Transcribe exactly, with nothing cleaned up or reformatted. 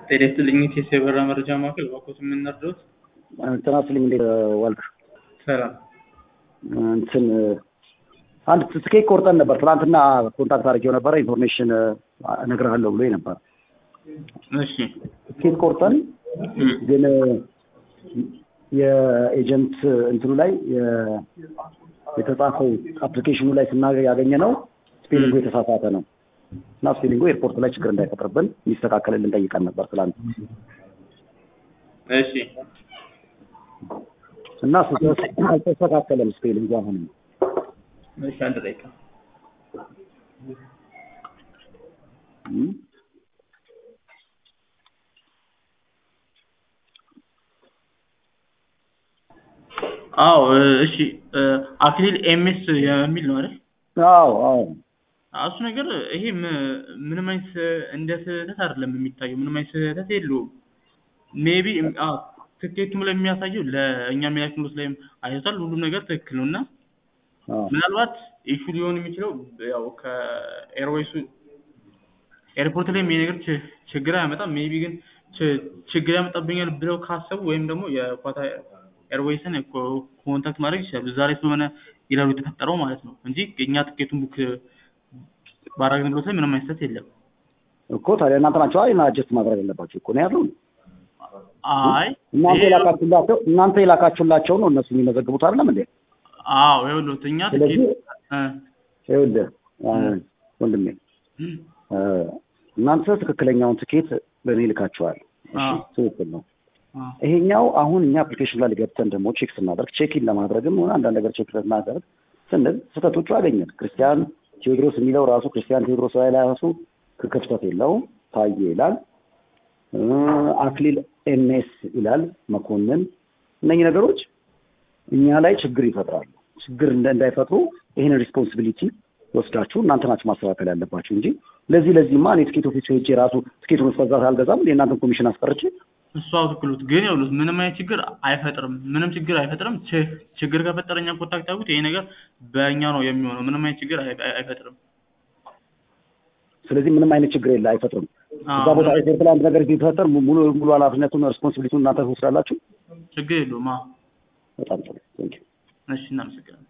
ጤና የሰበራ መረጃ ማዕከል ባኮት የምንረዳው እንትና ስልኝ እንደ ዋልክ ሰላም እንትን አንድ ትኬት ቆርጠን ነበር ትናንትና ኮንታክት አድርጌው ነበር ኢንፎርሜሽን እነግርሃለሁ ብሎኝ ነበር። እሺ ትኬት ቆርጠን ግን የኤጀንት እንትኑ ላይ የተጻፈው አፕሊኬሽኑ ላይ ስናገኝ ያገኘነው ስፔሊንጉ የተሳሳተ ነው እና ስፔሊንጉ ኤርፖርት ላይ ችግር እንዳይፈጥርብን ይስተካከልልን ጠይቀን ነበር ትላንት። እሺ እና አልተስተካከለም ስፔሊንጉ አሁን። እሺ አንተ ጠይቀ አው እሺ አክሊል ኤምኤስ የሚል ነው አይደል? አው አው አሱ ነገር ይሄ ምንም አይነት እንደ ስህተት አይደለም የሚታየው፣ ምንም አይነት ስህተት የለውም። ሜቢ አዎ ትኬቱም ላይ የሚያሳየው ለእኛ የሚያክሉት ላይም አይቷል፣ ሁሉም ነገር ትክክል ነውና ምናልባት ኢሹ ሊሆን የሚችለው ያው ከኤርዌይሱ ኤርፖርት ላይ የሚነገር ችግር አያመጣም። ሜቢ ግን ችግር ያመጣብኛል ብለው ካሰቡ ወይም ደግሞ የኳታ ኤርዌይስን ኮንታክት ማድረግ ይችላል። እዛ ላይ ስለሆነ ይላሉ የተፈጠረው ማለት ነው እንጂ እኛ ትኬቱን ቡክ ባራግን ብሎ ምንም አይነት የለም እኮ። ታዲያ እናንተ ናችሁ አይና አጀስት ማድረግ ያለባችሁ እኮ ነው ያለው። አይ እናንተ የላካችሁላቸው እናንተ የላካችሁላቸው ነው እነሱ የሚመዘግቡት አይደለም እንዴ? አዎ ይኸውልህ እኛ ትኬት ይኸውልህ ወንድሜ እናንተ ትክክለኛውን ትኬት ለኔ ልካችኋል። እሺ ትክክል ነው። ይሄኛው አሁን እኛ አፕሊኬሽን ላይ ገብተን ደግሞ ቼክ ስናደርግ ቼክ-ኢን ለማድረግም ሆነ አንዳንድ ነገር ቼክ ለማድረግ ስንል ስህተቶቹ አገኘን። ክርስቲያን ቴዎድሮስ የሚለው ራሱ ክርስቲያን ቴዎድሮስ ላይ ራሱ ክፍተት የለውም ታየ ይላል። አክሊል ኤምኤስ ይላል መኮንን። እነኚህ ነገሮች እኛ ላይ ችግር ይፈጥራሉ። ችግር እንዳይፈጥሩ ይሄን ሪስፖንሲቢሊቲ ወስዳችሁ እናንተ ናችሁ ማስተካከል ያለባችሁ እንጂ ለዚህ ለዚህማ እኔ ትኬት ኦፊስ ሄጄ ራሱ ትኬቱን መስፈዛት አልገዛም። የእናንተን ኮሚሽን አስቀርቼ እሱ አውጥክሉት ግን ያሉት ምንም አይነት ችግር አይፈጥርም። ምንም ችግር አይፈጥርም። ችግር ከፈጠረኛ ኮንታክት አድርጉት። ይሄ ነገር በእኛ ነው የሚሆነው። ምንም አይነት ችግር አይፈጥርም። ስለዚህ ምንም አይነት ችግር የለ አይፈጥርም። እዛ ቦታ ኤርፖርት ላይ አንድ ነገር ቢፈጠር ሙሉ ሙሉ ኃላፊነቱን ሪስፖንሲቢሊቲውን እናንተ ትወስዳላችሁ። ችግር የለውም። በጣም ጥሩ። ቴንክ ዩ። እሺ እናመሰግናለን።